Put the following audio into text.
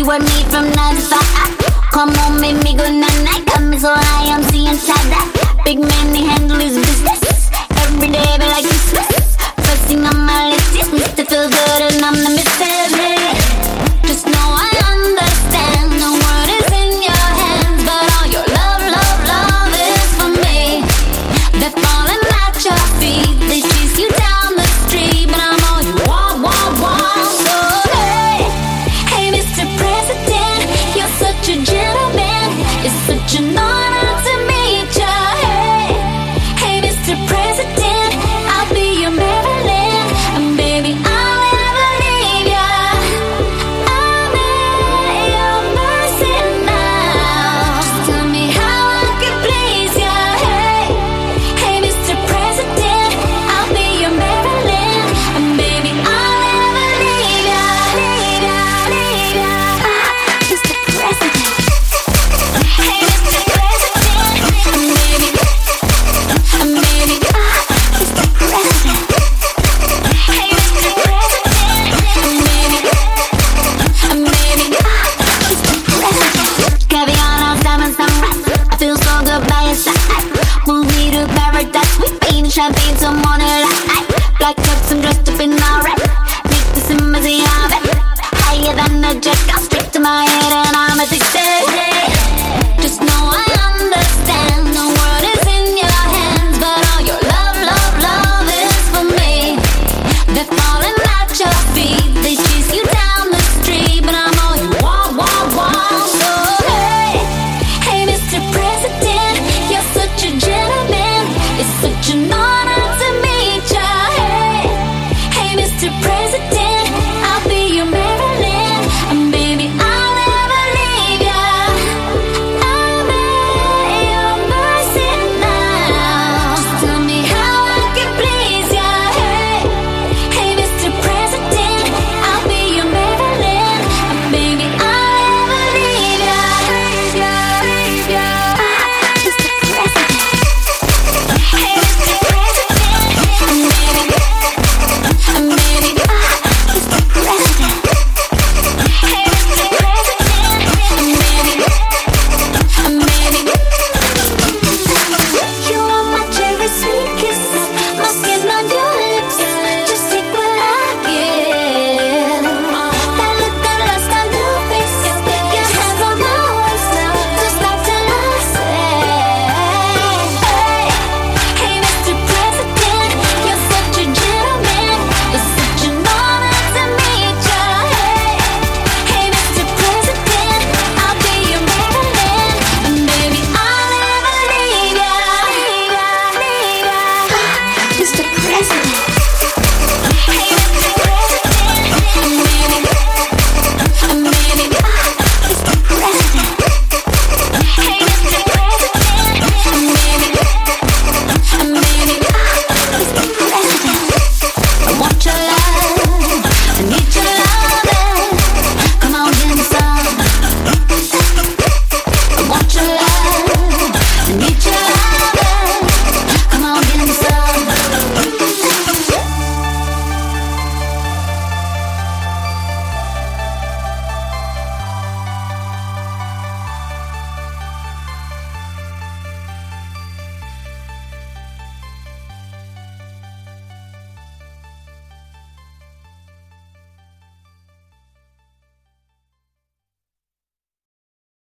You and me from 9 to 5. Come on, make me go night-night. Got me so high, I'm seeing that. Big man, he handle his business. Every day, be like Christmas. First thing on my list is Mr. Feel Good, and I'm the Mrs. Just know I understand. The world is in your hands, but all your love, love, love is for me. They're falling at your feet. They chase you down the street, but I'm all you want, want, want. So hey, hey, Mr. President, you're such a gentleman. It's such an honor to meet you. Hey, hey, Mr. President, I'll be your Maryland, and baby, I'll never leave ya. I'm at your mercy now. Just tell me how I can please ya. Hey, hey, Mr. President, I'll be your Maryland, and baby, I'll never leave ya. Leave ya, leave ya. Mr. President. Hey, Mr. President, and baby, Mr. President. Hey, Mr. President, and baby, Mr. President. Caviar on diamond sunrise. I feel so good by your side. Move me to paradise. We paint champagne till morning light. Black cups, I'm dressed up in all red. Make the simmers in oven. Higher than a jet, got straight to my head, and I'm addicted. Just know I